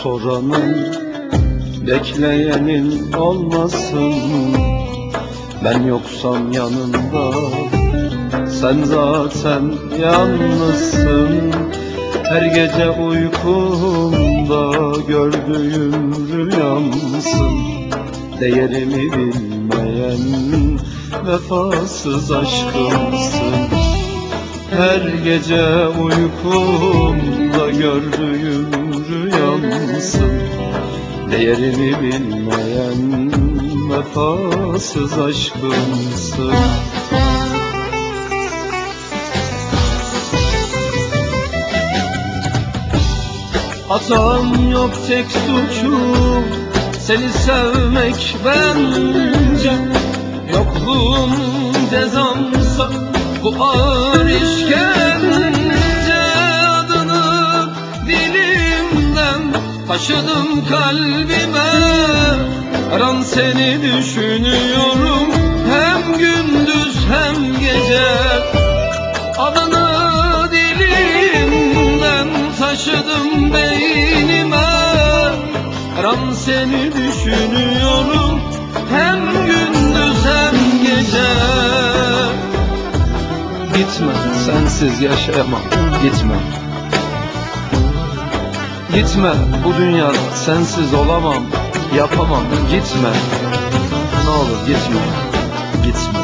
soranın, bekleyenin olmasın. Ben yoksam yanında, sen zaten yalnızsın. Her gece uykumda gördüğüm rüyamsın. Değerimi bilmeyen vefasız aşkımsın. Her gece uykumda gördüğüm rüyamsın. Değerimi bilmeyen vefasız aşkımsın. Hatam yok, tek suçum seni sevmek bence. Yokluğum cezamsa bu ağır işkence. Adını dilimden taşıdım kalbime. Her an seni düşünüyorum, hem gündüz hem gece. Adını dilimden taşıdım beynime. Her an seni düşünüyorum, hem gündüz hem gece. Gitme, sensiz yaşayamam, gitme. Gitme, bu dünyada sensiz olamam, yapamam, gitme. Ne olur gitme, gitme.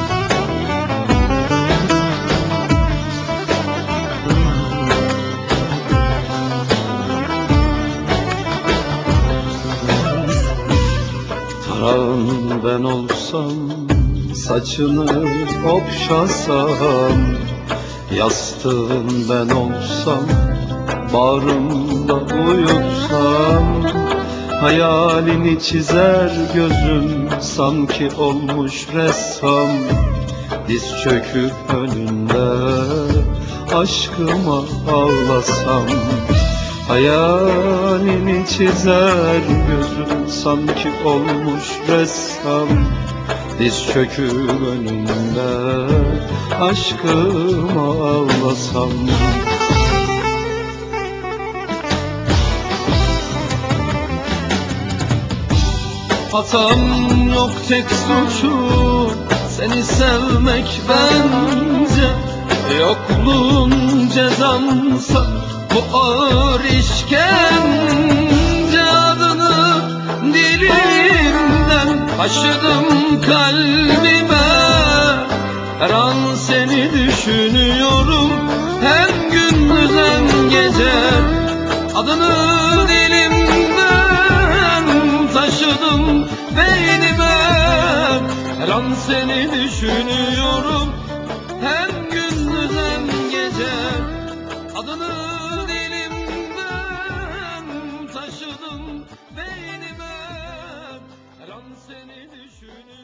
Tarağın ben olsam, saçını okşasam, yastığın ben olsam, bağrımda uyutsam. Hayalini çizer gözüm, sanki olmuş ressam. Diz çöküp önünde aşkıma ağlasam. Hayalini çizer gözüm, sanki olmuş ressam. Diz çöküp önünde aşkıma ağlasam. Hatam yok, tek suçum seni sevmek bence. Yokluğun cezamsa bu ağır işkence. Adını dilimden taşıdım kalbime. Her an seni düşünüyorum, hem gündüz hem gece. Adını dilimden taşıdım beynime. Her an seni düşünüyorum, hem gündüz hem gece. Adını dilimden taşıdım beynime. Her an seni düşünüyorum.